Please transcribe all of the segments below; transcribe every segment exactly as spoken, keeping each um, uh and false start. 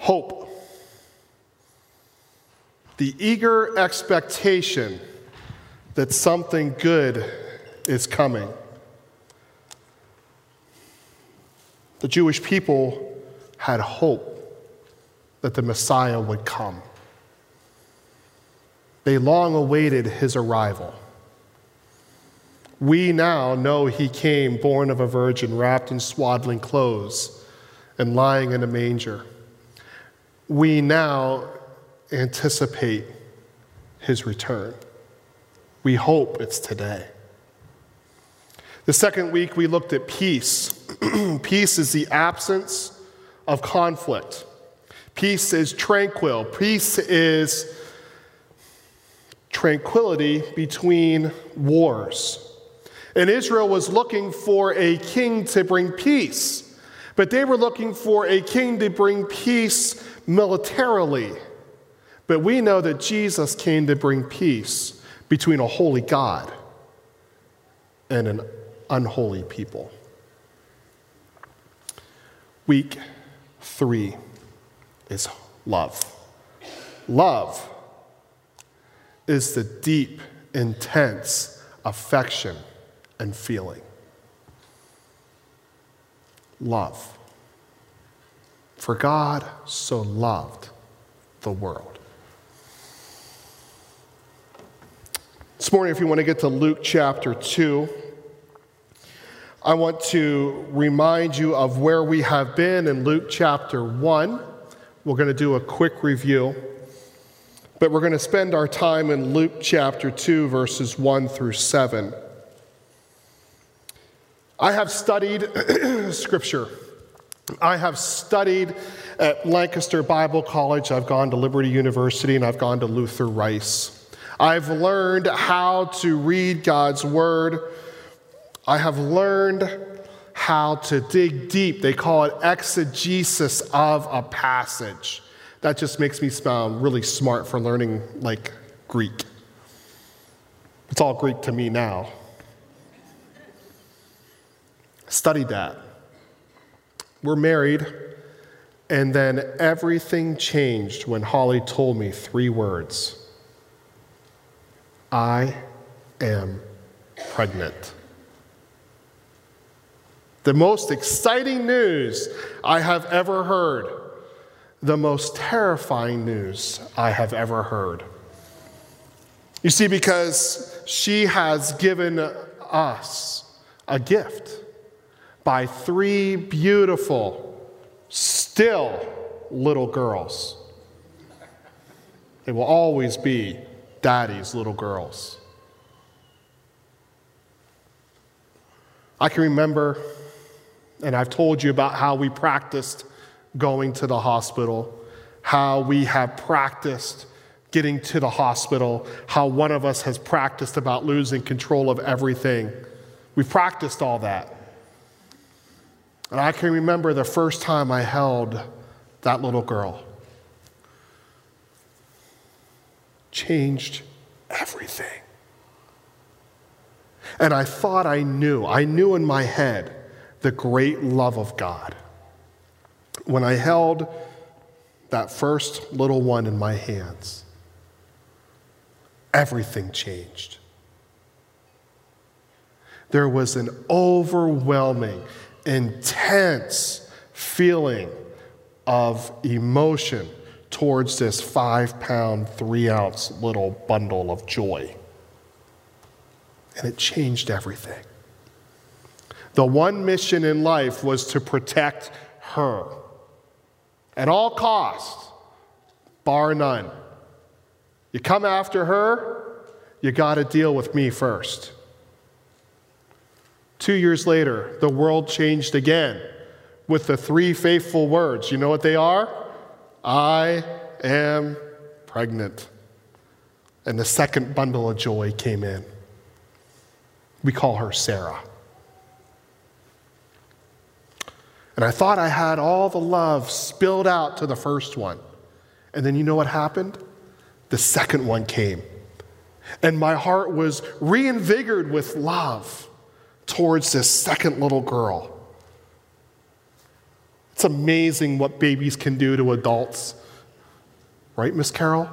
Hope. The eager expectation that something good is coming. The Jewish people had hope that the Messiah would come. They long awaited his arrival. We now know he came born of a virgin, wrapped in swaddling clothes and lying in a manger. We now anticipate his return. We hope it's today. The second week we looked at peace. Peace is the absence of conflict. Peace is tranquil. Peace is tranquility between wars. And Israel was looking for a king to bring peace, but they were looking for a king to bring peace militarily. But we know that Jesus came to bring peace between a holy God and an unholy people. Week three is love. Love is the deep, intense affection and feeling. Love. For God so loved the world. This morning, if you want to get to Luke chapter two, I want to remind you of where we have been in Luke chapter one. We're going to do a quick review, but we're going to spend our time in Luke chapter two, verses one through seven. I have studied Scripture. I have studied at Lancaster Bible College. I've gone to Liberty University, and I've gone to Luther Rice. I've learned how to read God's Word. I have learned how to dig deep. They call it exegesis of a passage. That just makes me sound really smart for learning, like, Greek. It's all Greek to me now. Studied that. We're married, and then everything changed when Holly told me three words. I am pregnant. The most exciting news I have ever heard. The most terrifying news I have ever heard. You see, because she has given us a gift by three beautiful, still little girls. They will always be Daddy's little girls. I can remember, and I've told you about how we practiced going to the hospital, how we have practiced getting to the hospital, how one of us has practiced about losing control of everything. We've practiced all that. And I can remember the first time I held that little girl. Changed everything. And I thought I knew, I knew in my head the great love of God. When I held that first little one in my hands, everything changed. There was an overwhelming, intense feeling of emotion towards this five-pound, three-ounce little bundle of joy. And it changed everything. The one mission in life was to protect her. At all costs, bar none. You come after her, you got to deal with me first. Two years later, the world changed again with the three faithful words. You know what they are? I am pregnant. And the second bundle of joy came in. We call her Sarah. And I thought I had all the love spilled out to the first one. And then you know what happened? The second one came. And my heart was reinvigorated with love towards this second little girl. It's amazing what babies can do to adults. Right, Miss Carol?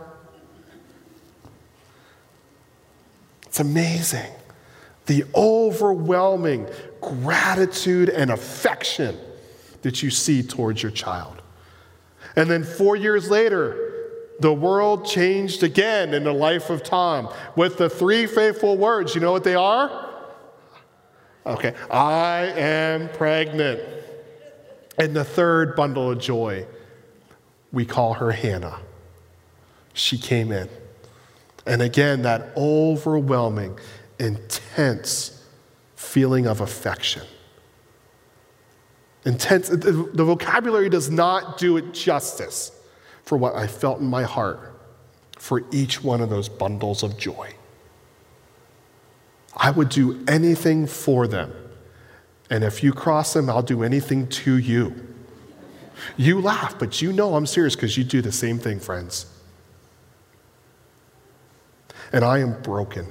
It's amazing. The overwhelming gratitude and affection that you see towards your child. And then four years later, the world changed again in the life of Tom with the three faithful words. You know what they are? Okay, I am pregnant. And the third bundle of joy, we call her Hannah. She came in. And again, that overwhelming, intense feeling of affection. Intense, the vocabulary does not do it justice for what I felt in my heart for each one of those bundles of joy. I would do anything for them. And if you cross them, I'll do anything to you. You laugh, but you know I'm serious because you do the same thing, friends. And I am broken.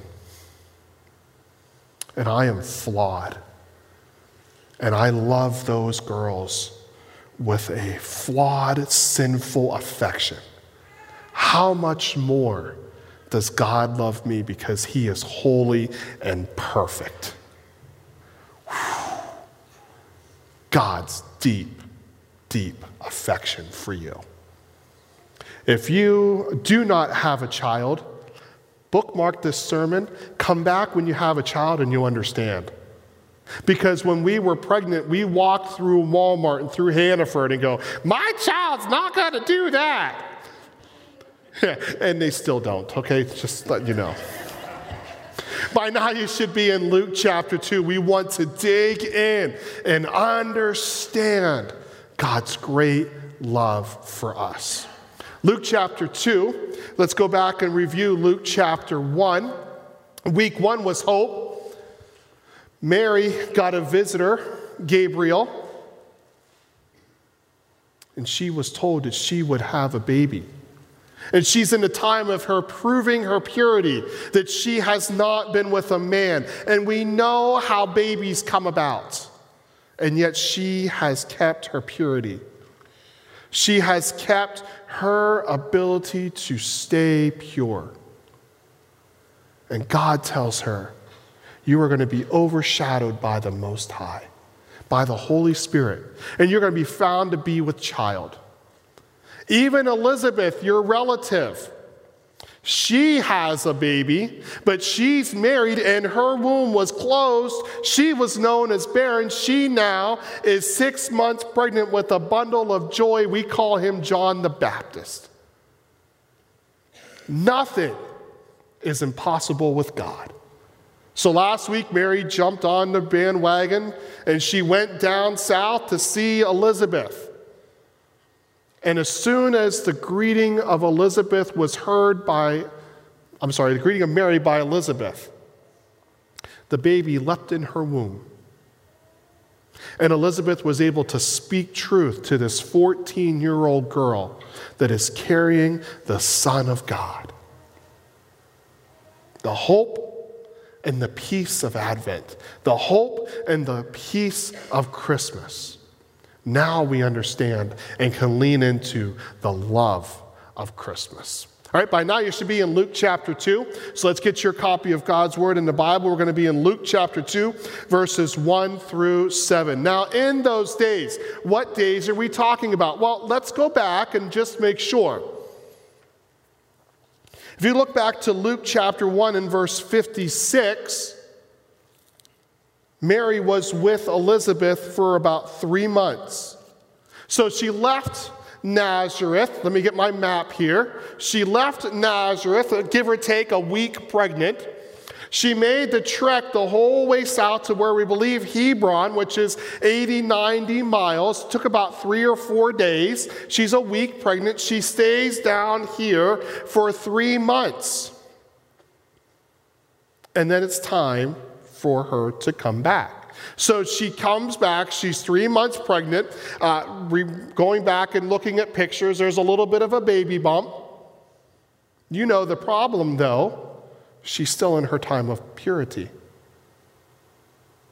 And I am flawed. And I love those girls with a flawed, sinful affection. How much more does God love me because he is holy and perfect? Whew. God's deep, deep affection for you. If you do not have a child, bookmark this sermon. Come back when you have a child and you'll understand. Because when we were pregnant, we walked through Walmart and through Hannaford and go, my child's not going to do that. And they still don't, okay? Just let you know. By now you should be in Luke chapter two. We want to dig in and understand God's great love for us. Luke chapter two, let's go back and review Luke chapter one. Week one was hope. Mary got a visitor, Gabriel, and she was told that she would have a baby. And she's in the time of her proving her purity, that she has not been with a man. And we know how babies come about. And yet she has kept her purity. She has kept her ability to stay pure. And God tells her, you are going to be overshadowed by the Most High, by the Holy Spirit, and you're going to be found to be with child. Even Elizabeth, your relative, she has a baby, but she's married and her womb was closed. She was known as barren. She now is six months pregnant with a bundle of joy. We call him John the Baptist. Nothing is impossible with God. So last week, Mary jumped on the bandwagon and she went down south to see Elizabeth. And as soon as the greeting of Elizabeth was heard by, I'm sorry, the greeting of Mary by Elizabeth, the baby leapt in her womb. And Elizabeth was able to speak truth to this fourteen-year-old girl that is carrying the Son of God. The hope and the peace of Advent, the hope and the peace of Christmas. Now we understand and can lean into the love of Christmas. All right, by now you should be in Luke chapter two. So let's get your copy of God's Word in the Bible. We're going to be in Luke chapter two, verses one through seven. Now, in those days, what days are we talking about? Well, let's go back and just make sure. If you look back to Luke chapter one and verse fifty-six, Mary was with Elizabeth for about three months. So she left Nazareth. Let me get my map here. She left Nazareth, give or take a week pregnant. She made the trek the whole way south to where we believe Hebron, which is eighty, ninety miles. It took about three or four days. She's a week pregnant. She stays down here for three months. And then it's time for her to come back. So she comes back. She's three months pregnant. Uh, re- going back and looking at pictures, there's a little bit of a baby bump. You know the problem, though. She's still in her time of purity.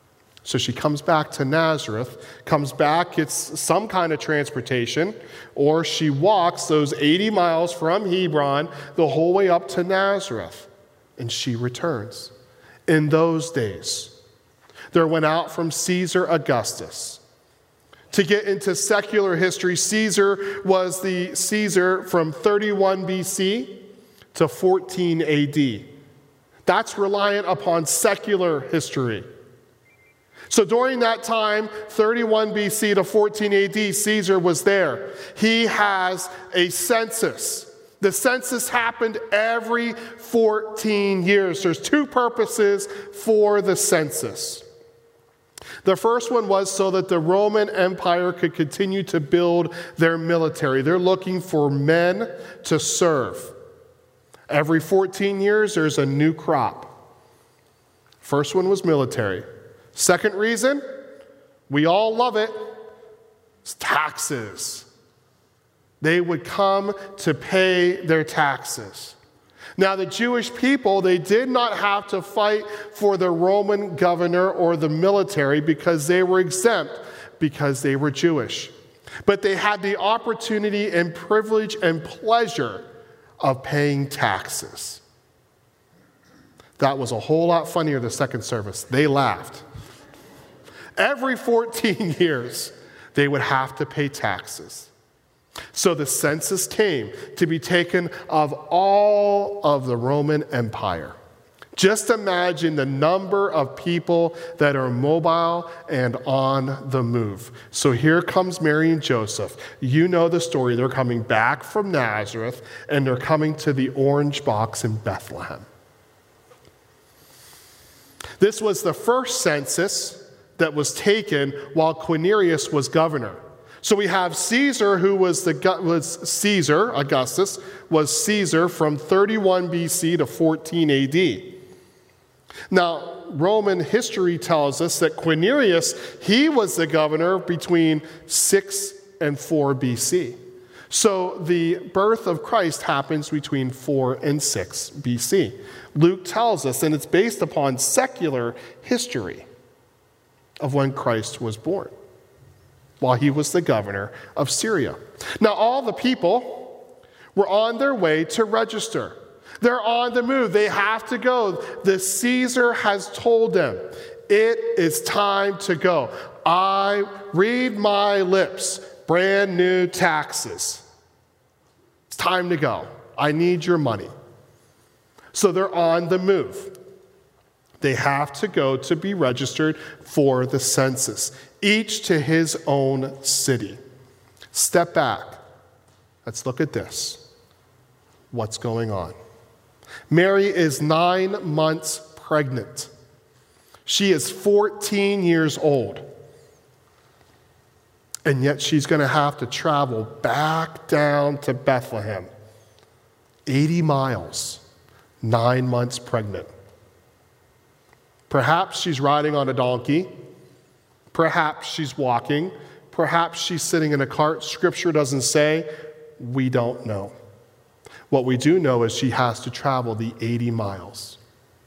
So she comes back to Nazareth, comes back, gets some kind of transportation, or she walks those eighty miles from Hebron the whole way up to Nazareth, and she returns. In those days, there went out from Caesar Augustus. To get into secular history, Caesar was the Caesar from thirty-one B C to fourteen A D. That's reliant upon secular history. So during that time, thirty-one B C to fourteen A D, Caesar was there. He has a census. The census happened every fourteen years. There's two purposes for the census. The first one was so that the Roman Empire could continue to build their military. They're looking for men to serve. Every fourteen years, there's a new crop. First one was military. Second reason, we all love it, it's taxes. They would come to pay their taxes. Now, the Jewish people, they did not have to fight for the Roman governor or the military because they were exempt, because they were Jewish. But they had the opportunity and privilege and pleasure of paying taxes. That was a whole lot funnier the second service. They laughed. Every fourteen years, they would have to pay taxes. So the census came to be taken of all of the Roman Empire. Just imagine the number of people that are mobile and on the move. So here comes Mary and Joseph. You know the story. They're coming back from Nazareth, and they're coming to the orange box in Bethlehem. This was the first census that was taken while Quirinius was governor. So we have Caesar, who was the was Caesar, Augustus, was Caesar from thirty-one B C to fourteen A D. Now, Roman history tells us that Quirinius, he was the governor between six and four B C. So the birth of Christ happens between four and six B C. Luke tells us, and it's based upon secular history of when Christ was born, while he was the governor of Syria. Now, all the people were on their way to register. They're on the move. They have to go. The Caesar has told them, it is time to go. I read my lips, brand new taxes. It's time to go. I need your money. So they're on the move. They have to go to be registered for the census, each to his own city. Step back. Let's look at this. What's going on? Mary is nine months pregnant. She is fourteen years old. And yet she's going to have to travel back down to Bethlehem. eighty miles, nine months pregnant. Perhaps she's riding on a donkey. Perhaps she's walking. Perhaps she's sitting in a cart. Scripture doesn't say. We don't know. What we do know is she has to travel the eighty miles.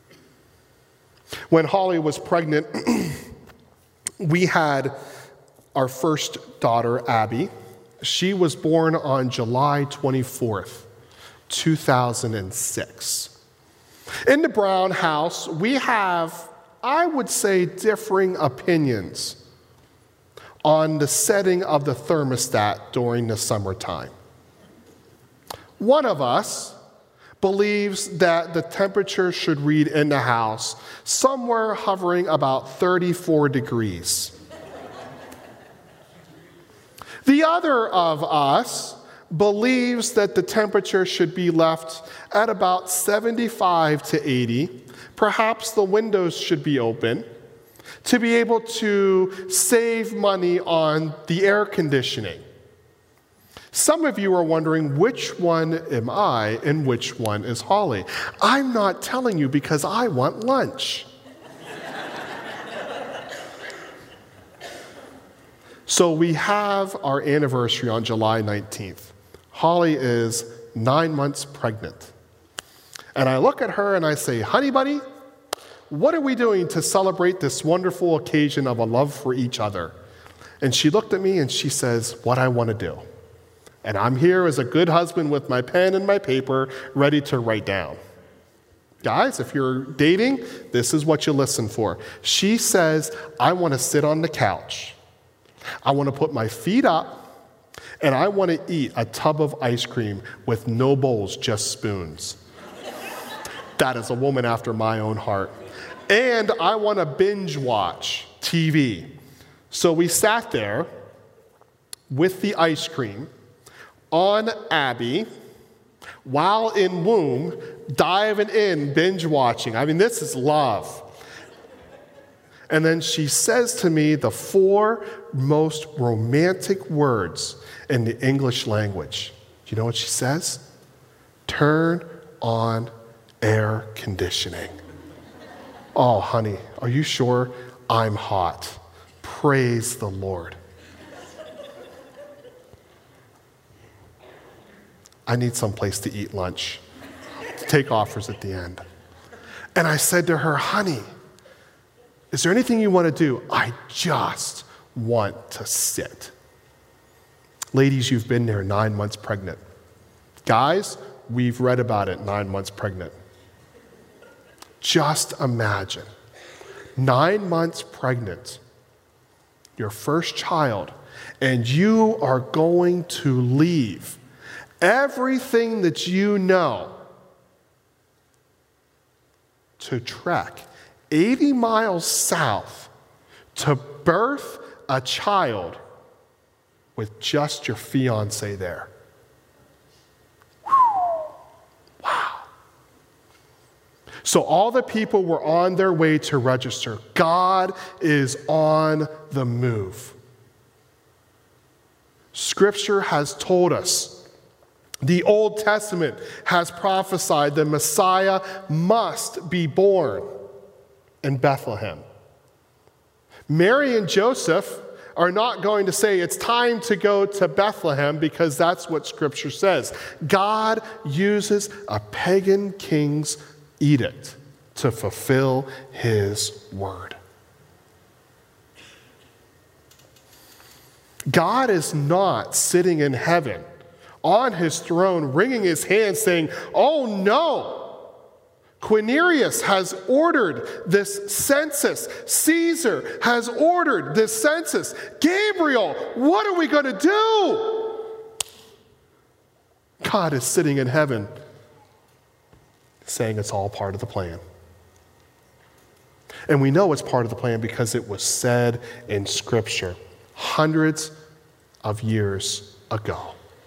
When Holly was pregnant, we had our first daughter, Abby. She was born on July twenty-fourth, two thousand six. In the Brown house, we have, I would say, differing opinions on the setting of the thermostat during the summertime. One of us believes that the temperature should read in the house somewhere hovering about thirty-four degrees. The other of us believes that the temperature should be left at about seventy-five to eighty. Perhaps the windows should be open to be able to save money on the air conditioning. Some of you are wondering, which one am I and which one is Holly? I'm not telling you because I want lunch. So we have our anniversary on July nineteenth. Holly is nine months pregnant. And I look at her and I say, honey bunny, what are we doing to celebrate this wonderful occasion of a love for each other? And she looked at me and she says, what I want to do. And I'm here as a good husband with my pen and my paper ready to write down. Guys, if you're dating, this is what you listen for. She says, I want to sit on the couch. I want to put my feet up, and I want to eat a tub of ice cream with no bowls, just spoons. That is a woman after my own heart. And I want to binge watch T V. So we sat there with the ice cream on Abby while in womb, diving in, binge watching. I mean, this is love. And then she says to me the four most romantic words in the English language. Do you know what she says? Turn on air conditioning. Oh, honey, are you sure? I'm hot. Praise the Lord. I need some place to eat lunch. Take offers at the end. And I said to her, honey, is there anything you want to do? I just want to sit. Ladies, you've been there nine months pregnant. Guys, we've read about it, nine months pregnant. Just imagine, nine months pregnant, your first child, and you are going to leave everything that you know to trek eighty miles south to birth a child with just your fiance there. Whew. Wow. So all the people were on their way to register. God is on the move. Scripture has told us, the Old Testament has prophesied the Messiah must be born in Bethlehem. Mary and Joseph are not going to say it's time to go to Bethlehem because that's what Scripture says. God uses a pagan king's edict to fulfill his word. God is not sitting in heaven on his throne, wringing his hands, saying, oh no, Quirinius has ordered this census. Caesar has ordered this census. Gabriel, what are we going to do? God is sitting in heaven saying it's all part of the plan. And we know it's part of the plan because it was said in Scripture hundreds of years ago.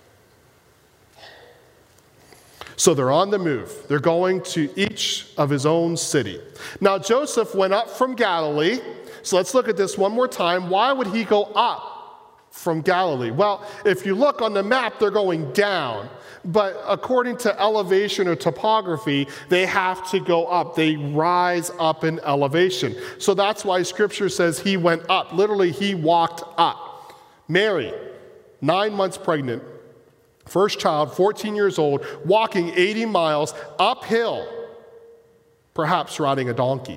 So they're on the move. They're going to each of his own city. Now, Joseph went up from Galilee. So let's look at this one more time. Why would he go up from Galilee? Well, if you look on the map, they're going down. But according to elevation or topography, they have to go up. They rise up in elevation. So that's why Scripture says he went up. Literally, he walked up. Mary, nine months pregnant, first child, fourteen years old, walking eighty miles uphill, perhaps riding a donkey.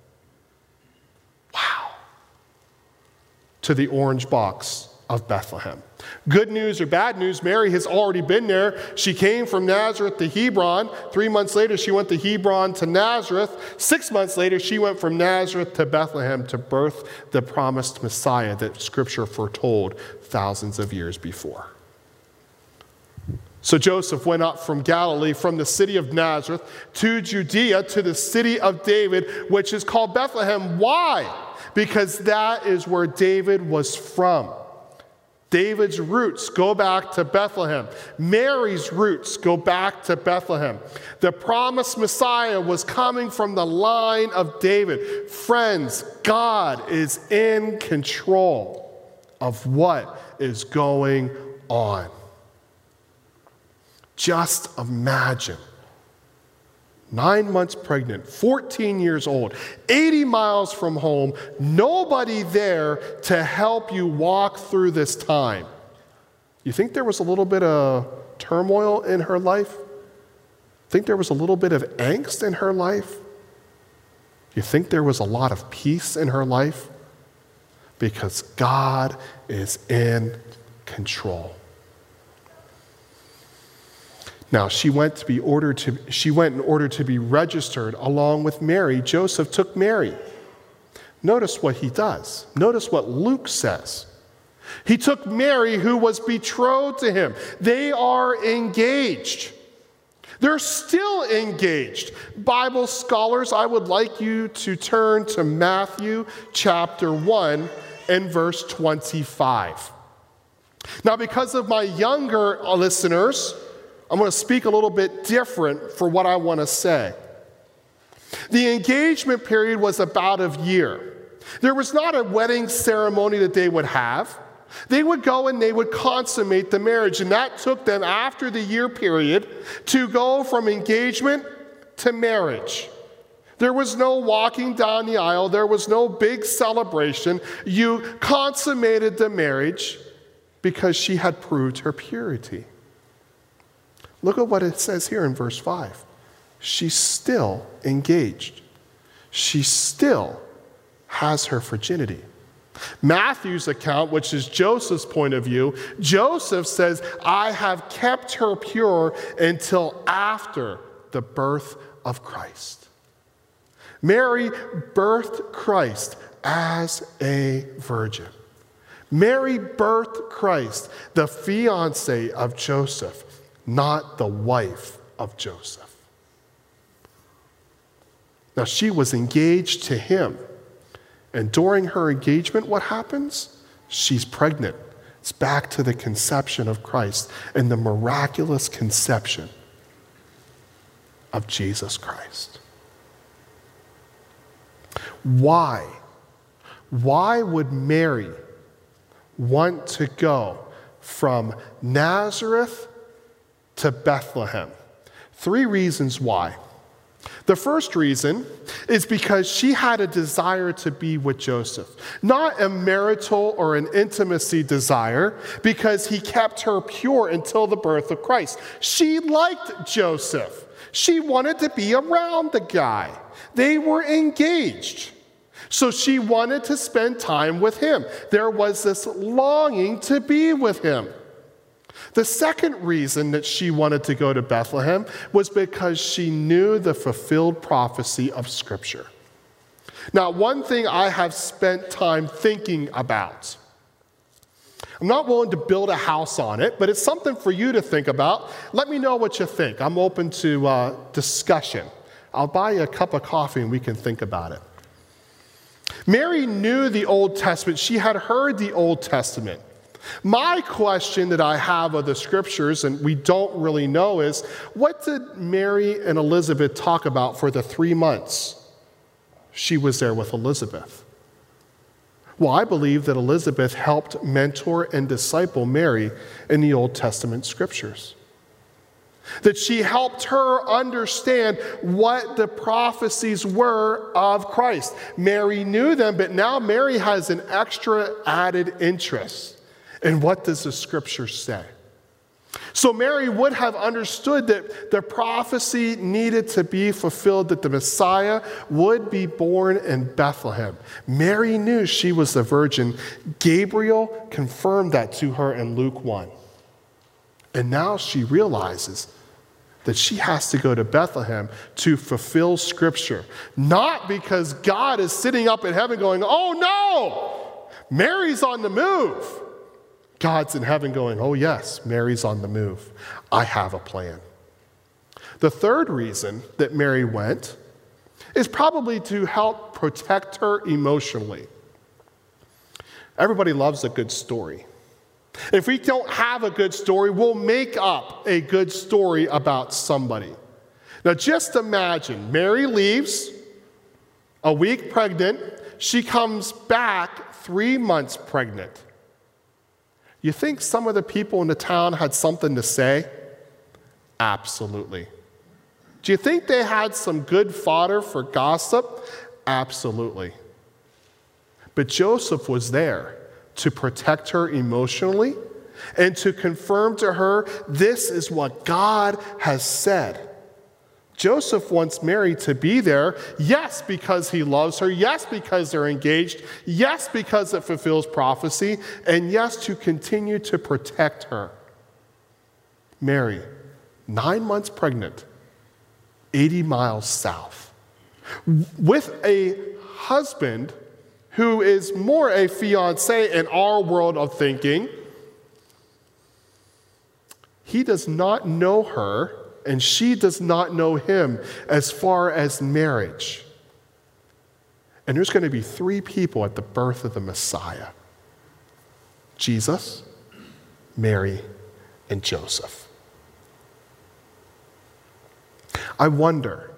Wow. To the orange box of Bethlehem. Good news or bad news, Mary has already been there. She came from Nazareth to Hebron. Three months later, she went to Hebron to Nazareth. Six months later, she went from Nazareth to Bethlehem to birth the promised Messiah that Scripture foretold thousands of years before. So Joseph went up from Galilee, from the city of Nazareth, to Judea, to the city of David, which is called Bethlehem. Why? Because that is where David was from. David's roots go back to Bethlehem. Mary's roots go back to Bethlehem. The promised Messiah was coming from the line of David. Friends, God is in control of what is going on. Just imagine. Nine months pregnant, fourteen years old, eighty miles from home, nobody there to help you walk through this time. You think there was a little bit of turmoil in her life? Think there was a little bit of angst in her life? You think there was a lot of peace in her life? Because God is in control. Now, she went to be ordered to she went in order to be registered along with Mary. Joseph took Mary. Notice what he does. Notice what Luke says. He took Mary, who was betrothed to him. They are engaged. They're still engaged. Bible scholars, I would like you to turn to Matthew chapter one and verse twenty-five. Now, because of my younger listeners, I'm going to speak a little bit different for what I want to say. The engagement period was about a year. There was not a wedding ceremony that they would have. They would go and they would consummate the marriage, and that took them after the year period to go from engagement to marriage. There was no walking down the aisle. There was no big celebration. You consummated the marriage because she had proved her purity. Look at what it says here in verse five. She's still engaged. She still has her virginity. Matthew's account, which is Joseph's point of view, Joseph says, I have kept her pure until after the birth of Christ. Mary birthed Christ as a virgin. Mary birthed Christ, the fiancé of Joseph, not the wife of Joseph. Now, she was engaged to him. And during her engagement, what happens? She's pregnant. It's back to the conception of Christ and the miraculous conception of Jesus Christ. Why? Why would Mary want to go from Nazareth to Bethlehem? Three reasons why. The first reason is because she had a desire to be with Joseph. Not a marital or an intimacy desire, because he kept her pure until the birth of Christ. She liked Joseph. She wanted to be around the guy. They were engaged. So she wanted to spend time with him. There was this longing to be with him. The second reason that she wanted to go to Bethlehem was because she knew the fulfilled prophecy of Scripture. Now, one thing I have spent time thinking about. I'm not willing to build a house on it, but it's something for you to think about. Let me know what you think. I'm open to uh, discussion. I'll buy you a cup of coffee and we can think about it. Mary knew the Old Testament. She had heard the Old Testament. My question that I have of the scriptures, and we don't really know, is what did Mary and Elizabeth talk about for the three months she was there with Elizabeth? Well, I believe that Elizabeth helped mentor and disciple Mary in the Old Testament scriptures. That she helped her understand what the prophecies were of Christ. Mary knew them, but now Mary has an extra added interest. And what does the scripture say? So Mary would have understood that the prophecy needed to be fulfilled, that the Messiah would be born in Bethlehem. Mary knew she was the virgin. Gabriel confirmed that to her in Luke one. And now she realizes that she has to go to Bethlehem to fulfill Scripture. Not because God is sitting up in heaven going, oh no, Mary's on the move. God's in heaven going, oh yes, Mary's on the move. I have a plan. The third reason that Mary went is probably to help protect her emotionally. Everybody loves a good story. If we don't have a good story, we'll make up a good story about somebody. Now just imagine, Mary leaves, a week pregnant, she comes back three months pregnant. You think some of the people in the town had something to say? Absolutely. Do you think they had some good fodder for gossip? Absolutely. But Joseph was there to protect her emotionally and to confirm to her, this is what God has said. Joseph wants Mary to be there, yes, because he loves her, yes, because they're engaged, yes, because it fulfills prophecy, and yes, to continue to protect her. Mary, nine months pregnant, eighty miles south, with a husband who is more a fiancé in our world of thinking. He does not know her, and she does not know him as far as marriage. And there's going to be three people at the birth of the Messiah: Jesus, Mary, and Joseph. I wonder,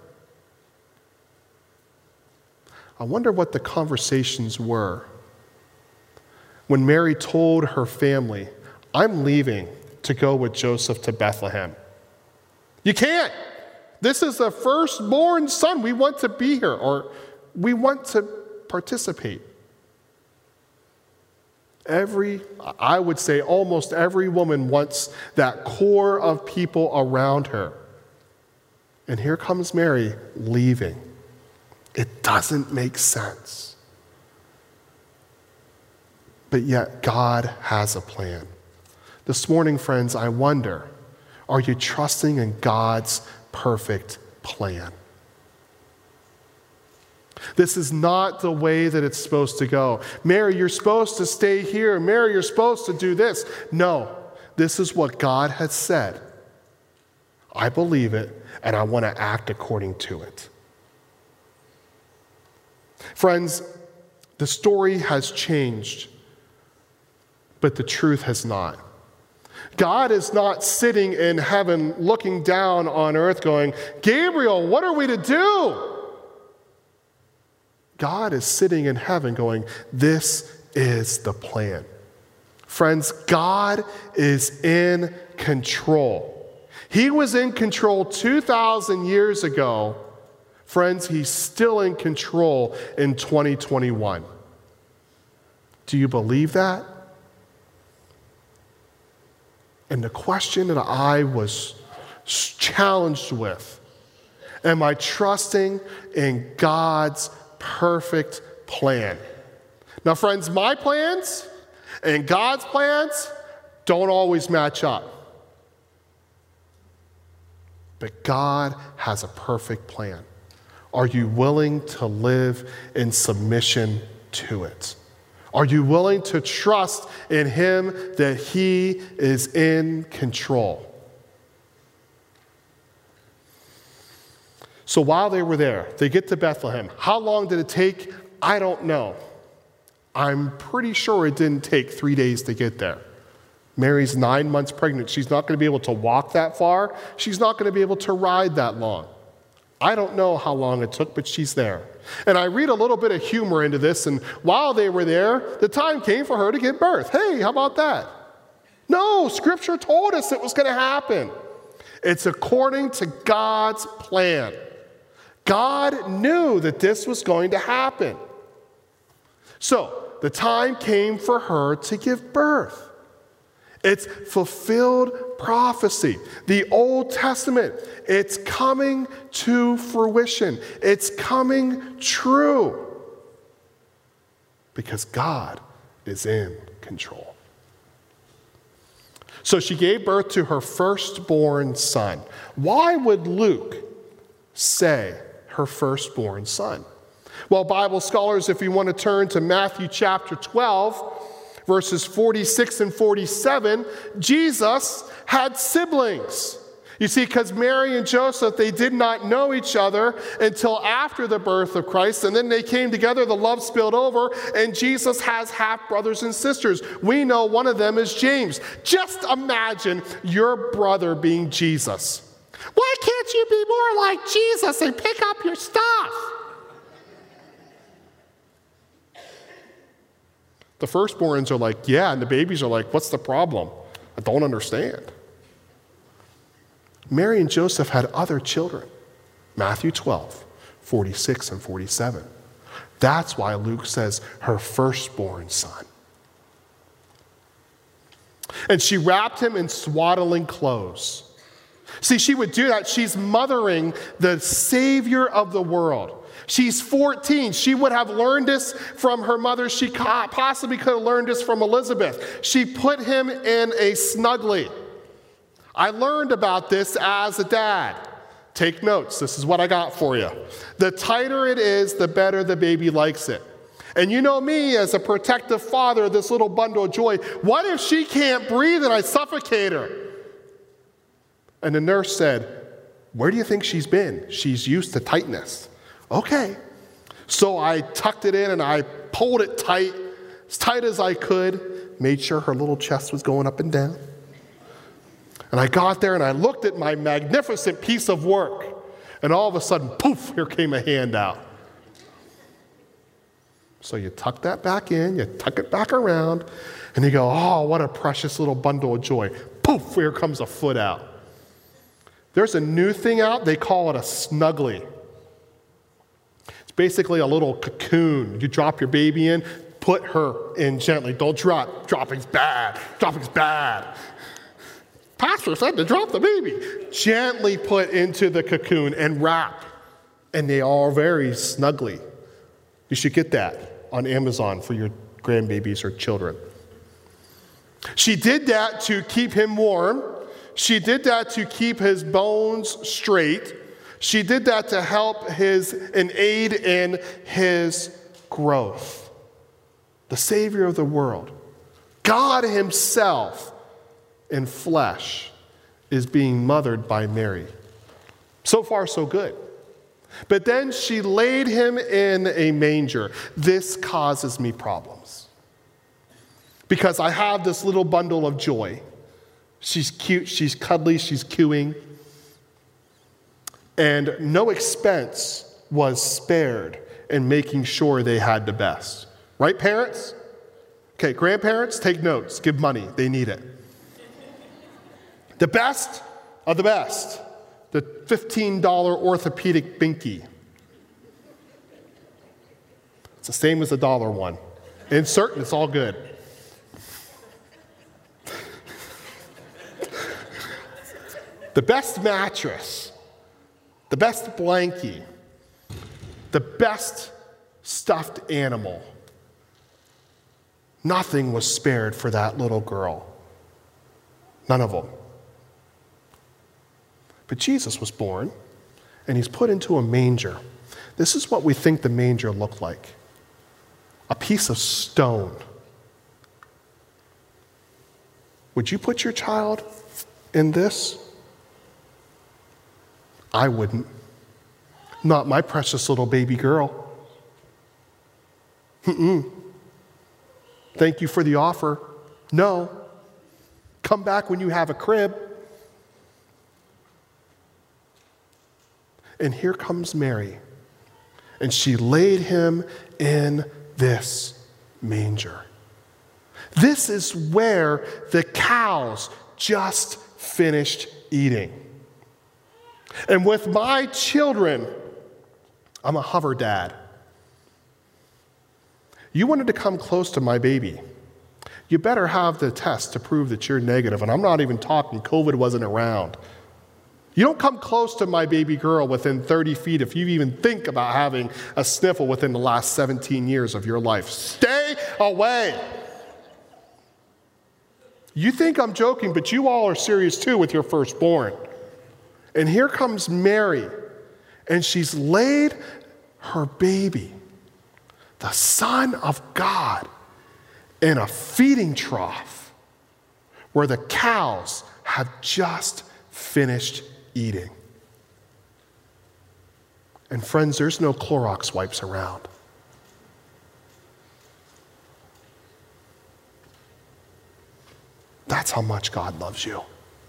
I wonder what the conversations were when Mary told her family, I'm leaving to go with Joseph to Bethlehem. You can't. This is the firstborn son. We want to be here, or we want to participate. Every, I would say almost every woman wants that core of people around her. And here comes Mary leaving. It doesn't make sense. But yet God has a plan. This morning, friends, I wonder, are you trusting in God's perfect plan? This is not the way that it's supposed to go. Mary, you're supposed to stay here. Mary, you're supposed to do this. No, this is what God has said. I believe it, and I want to act according to it. Friends, the story has changed, but the truth has not. God is not sitting in heaven looking down on earth going, Gabriel, what are we to do? God is sitting in heaven going, this is the plan. Friends, God is in control. He was in control two thousand years ago. Friends, he's still in control in twenty twenty-one. Do you believe that? And the question that I was challenged with, am I trusting in God's perfect plan? Now, friends, my plans and God's plans don't always match up. But God has a perfect plan. Are you willing to live in submission to it? Are you willing to trust in him that he is in control? So while they were there, they get to Bethlehem. How long did it take? I don't know. I'm pretty sure it didn't take three days to get there. Mary's nine months pregnant. She's not going to be able to walk that far. She's not going to be able to ride that long. I don't know how long it took, but she's there. And I read a little bit of humor into this, and while they were there, the time came for her to give birth. Hey, how about that? No, Scripture told us it was going to happen. It's according to God's plan. God knew that this was going to happen. So, the time came for her to give birth. It's fulfilled prophecy. The Old Testament, it's coming to fruition. It's coming true. Because God is in control. So she gave birth to her firstborn son. Why would Luke say her firstborn son? Well, Bible scholars, if you want to turn to Matthew chapter twelve, verses forty-six and forty-seven, Jesus had siblings. You see, because Mary and Joseph, they did not know each other until after the birth of Christ, and then they came together, the love spilled over, and Jesus has half-brothers and sisters. We know one of them is James. Just imagine your brother being Jesus. Why can't you be more like Jesus and pick up your stuff? The firstborns are like, yeah, and the babies are like, what's the problem? I don't understand. Mary and Joseph had other children. Matthew twelve, forty-six and forty-seven. That's why Luke says her firstborn son. And she wrapped him in swaddling clothes See, she would do that. She's mothering the Savior of the world. She's fourteen. She would have learned this from her mother. She possibly could have learned this from Elizabeth. She put him in a snuggly. I learned about this as a dad. Take notes. This is what I got for you. The tighter it is, the better the baby likes it. And you know me as a protective father, this little bundle of joy. What if she can't breathe and I suffocate her? And the nurse said, where do you think she's been? She's used to tightness. Okay. So I tucked it in and I pulled it tight, as tight as I could, made sure her little chest was going up and down. And I got there and I looked at my magnificent piece of work. And all of a sudden, poof, here came a hand out. So you tuck that back in, you tuck it back around, and you go, oh, what a precious little bundle of joy. Poof, here comes a foot out. There's a new thing out, they call it a snuggly. It's basically a little cocoon. You drop your baby in, put her in gently. Don't drop. Dropping's bad. Dropping's bad. Pastor said to drop the baby. Gently put into the cocoon and wrap. And they are very snuggly. You should get that on Amazon for your grandbabies or children. She did that to keep him warm. She did that to keep his bones straight. She did that to help his and aid in his growth. The Savior of the world, God himself in flesh, is being mothered by Mary. So far, so good. But then she laid him in a manger. This causes me problems. Because I have this little bundle of joy. She's cute, she's cuddly, she's cooing. And no expense was spared in making sure they had the best. Right, parents? Okay, grandparents, take notes. Give money. They need it. The best of the best. The fifteen dollars orthopedic binky. It's the same as the dollar one. Insert, it's all good. The best mattress, the best blankie, the best stuffed animal. Nothing was spared for that little girl. None of them. But Jesus was born, and he's put into a manger. This is what we think the manger looked like. A piece of stone. Would you put your child in this? I wouldn't. Not my precious little baby girl. Mm-mm. Thank you for the offer. No. Come back when you have a crib. And here comes Mary. And she laid him in this manger. This is where the cows just finished eating. And with my children, I'm a hover dad. You wanted to come close to my baby. You better have the test to prove that you're negative. And I'm not even talking COVID wasn't around. You don't come close to my baby girl within thirty feet if you even think about having a sniffle within the last seventeen years of your life. Stay away. You think I'm joking, but you all are serious too with your firstborn. And here comes Mary, and she's laid her baby, the Son of God, in a feeding trough where the cows have just finished eating. And friends, there's no Clorox wipes around. That's how much God loves you.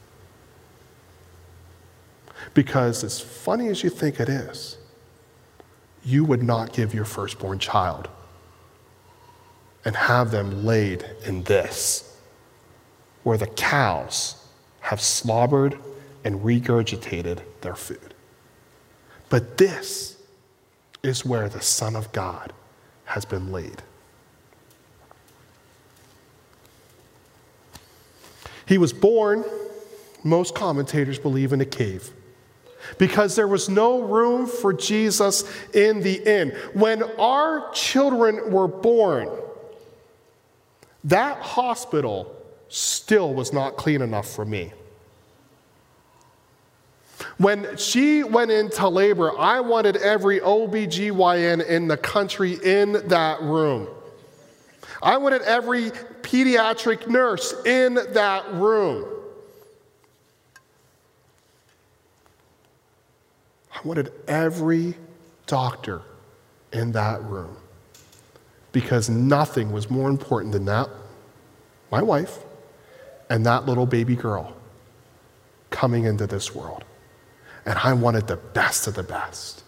Because as funny as you think it is, you would not give your firstborn child and have them laid in this, where the cows have slobbered and regurgitated their food. But this is where the Son of God has been laid. He was born Most commentators believe in a cave, because there was no room for Jesus in the inn. When our children were born, that hospital still was not clean enough for me. When she went into labor, I wanted every O B G Y N in the country in that room. I wanted every pediatric nurse in that room. I wanted every doctor in that room, because nothing was more important than that, my wife, and that little baby girl coming into this world. And I wanted the best of the best.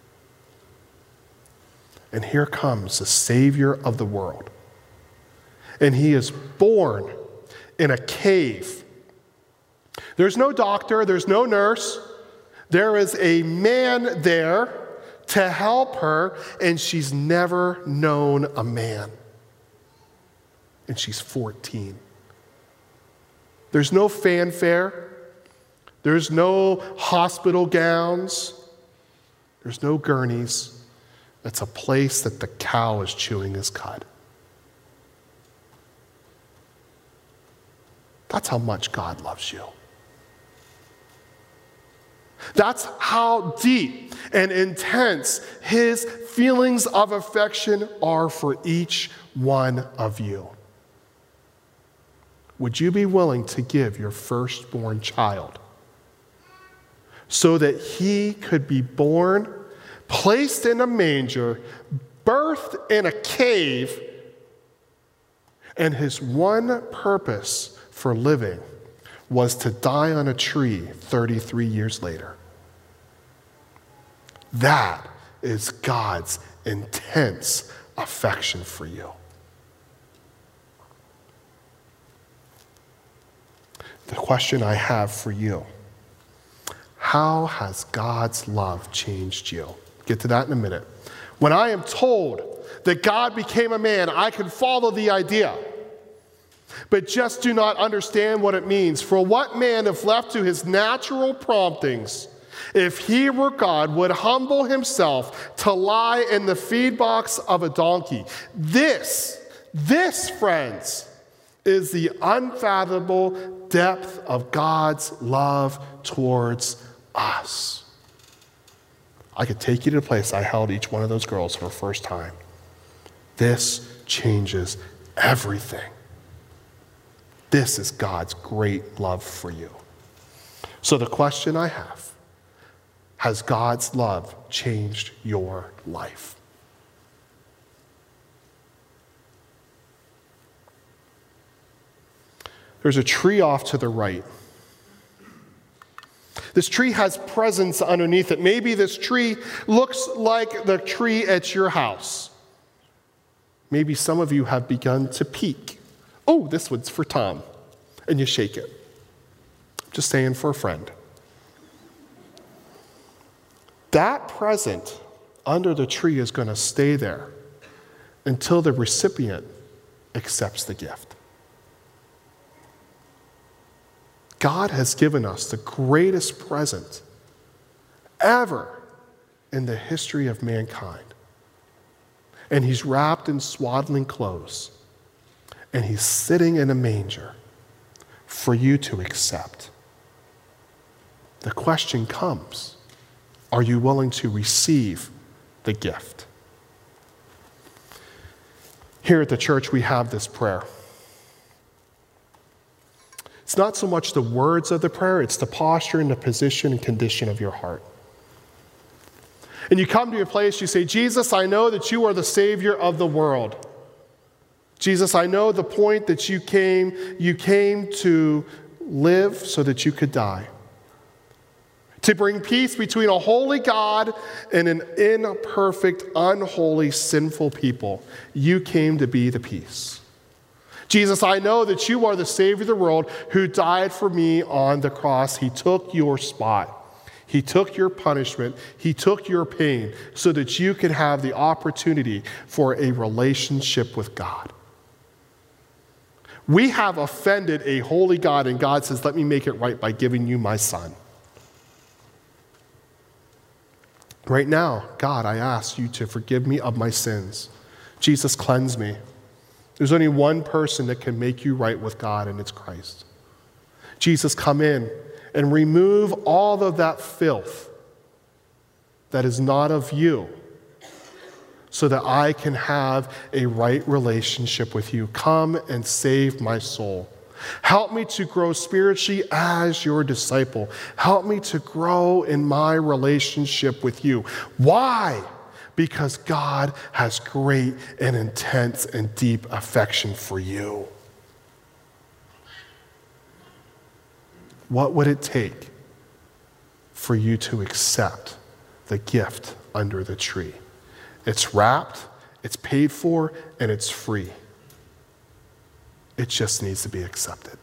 And here comes the Savior of the world. And he is born in a cave. There's no doctor, there's no nurse. There is a man there to help her, and she's never known a man. And she's fourteen. There's no fanfare. There's no hospital gowns. There's no gurneys. It's a place that the cow is chewing his cud. That's how much God loves you. That's how deep and intense his feelings of affection are for each one of you. Would you be willing to give your firstborn child so that he could be born, placed in a manger, birthed in a cave, and his one purpose for living was to die on a tree thirty-three years later? That is God's intense affection for you. The question I have for you: how has God's love changed you? Get to that in a minute. When I am told that God became a man, I can follow the idea, but just do not understand what it means. For what man, if left to his natural promptings, if he were God, would humble himself to lie in the feed box of a donkey? This, this, friends, is the unfathomable depth of God's love towards us. I could take you to the place I held each one of those girls for the first time. This changes everything. This is God's great love for you. So the question I have: has God's love changed your life? There's a tree off to the right. This tree has presents underneath it. Maybe this tree looks like the tree at your house. Maybe some of you have begun to peek. Oh, this one's for Tom. And you shake it. Just saying, for a friend. That present under the tree is going to stay there until the recipient accepts the gift. God has given us the greatest present ever in the history of mankind. And he's wrapped in swaddling clothes. And he's sitting in a manger for you to accept. The question comes: are you willing to receive the gift? Here at the church, we have this prayer. It's not so much the words of the prayer, it's the posture and the position and condition of your heart. And you come to a place, you say, Jesus, I know that you are the Savior of the world. Jesus, I know the point that you came, you came to live so that you could die. To bring peace between a holy God and an imperfect, unholy, sinful people. You came to be the peace. Jesus, I know that you are the Savior of the world who died for me on the cross. He took your spot. He took your punishment. He took your pain so that you could have the opportunity for a relationship with God. We have offended a holy God, and God says, let me make it right by giving you my son. Right now, God, I ask you to forgive me of my sins. Jesus, cleanse me. There's only one person that can make you right with God, and it's Christ. Jesus, come in and remove all of that filth that is not of you, so that I can have a right relationship with you. Come and save my soul. Help me to grow spiritually as your disciple. Help me to grow in my relationship with you. Why? Because God has great and intense and deep affection for you. What would it take for you to accept the gift under the tree? It's wrapped, it's paid for, and it's free. It just needs to be accepted.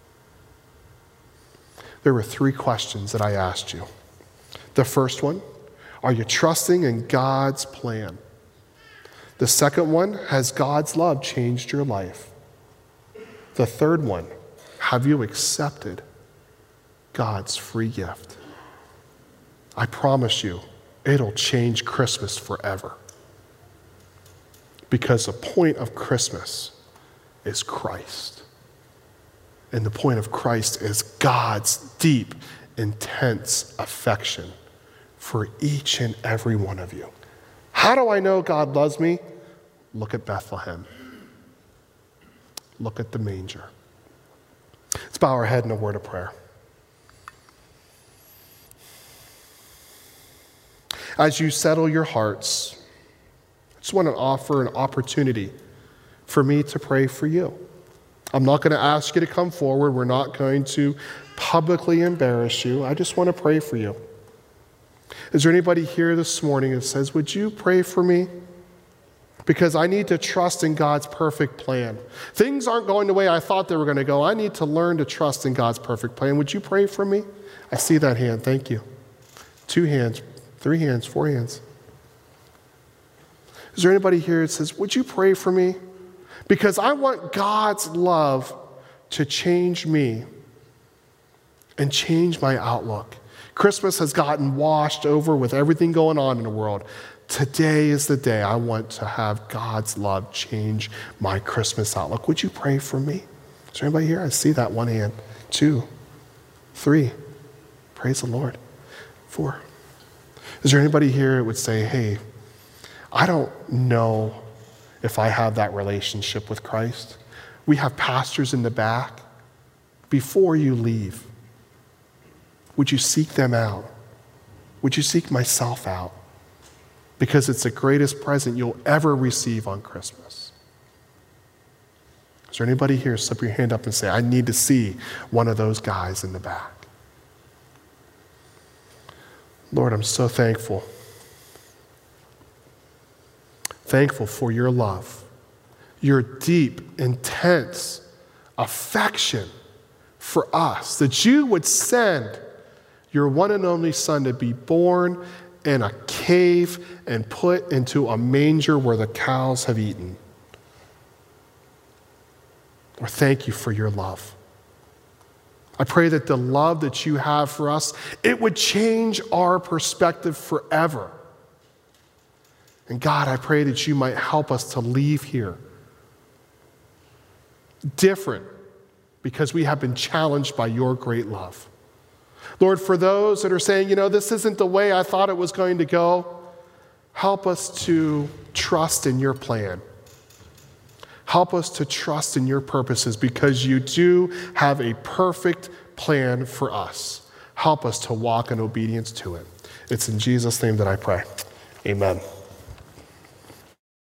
There were three questions that I asked you. The first one, are you trusting in God's plan? The second one, has God's love changed your life? The third one, have you accepted God's free gift? I promise you, it'll change Christmas forever. Because the point of Christmas is Christ. And the point of Christ is God's deep, intense affection for each and every one of you. How do I know God loves me? Look at Bethlehem. Look at the manger. Let's bow our head in a word of prayer. As you settle your hearts, I just want to offer an opportunity for me to pray for you. I'm not going to ask you to come forward. We're not going to publicly embarrass you. I just want to pray for you. Is there anybody here this morning that says, would you pray for me? Because I need to trust in God's perfect plan. Things aren't going the way I thought they were going to go. I need to learn to trust in God's perfect plan. Would you pray for me? I see that hand. Thank you. Two hands, three hands, four hands. Is there anybody here that says, would you pray for me? Because I want God's love to change me and change my outlook. Christmas has gotten washed over with everything going on in the world. Today is the day I want to have God's love change my Christmas outlook. Would you pray for me? Is there anybody here? I see that one hand. Two, three. Praise the Lord. Four. Is there anybody here that would say, hey, I don't know if I have that relationship with Christ? We have pastors in the back. Before you leave, would you seek them out? Would you seek myself out? Because it's the greatest present you'll ever receive on Christmas. Is there anybody here? Slip your hand up and say, I need to see one of those guys in the back. Lord, I'm so thankful. Thankful for your love, your deep, intense affection for us, that you would send your one and only Son to be born in a cave and put into a manger where the cows have eaten. Lord, thank you for your love. I pray that the love that you have for us, it would change our perspective forever. And God, I pray that you might help us to leave here different because we have been challenged by your great love. Lord, for those that are saying, you know, this isn't the way I thought it was going to go, help us to trust in your plan. Help us to trust in your purposes because you do have a perfect plan for us. Help us to walk in obedience to it. It's in Jesus' name that I pray. Amen.